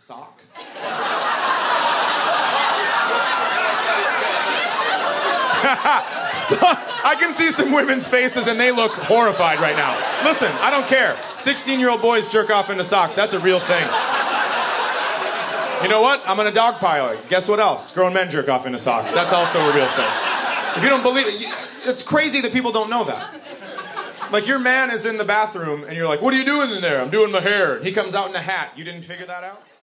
sock? So, I can see some women's faces and they look horrified right now. Listen, I don't care. 16-year-old boys jerk off into socks. That's a real thing. You know what? I'm gonna dogpile it. Guess what else? Grown men jerk off into socks. That's also a real thing. If you don't believe it, it's crazy that people don't know that. Like, your man is in the bathroom and you're like, what are you doing in there? I'm doing my hair. He comes out in a hat. You didn't figure that out?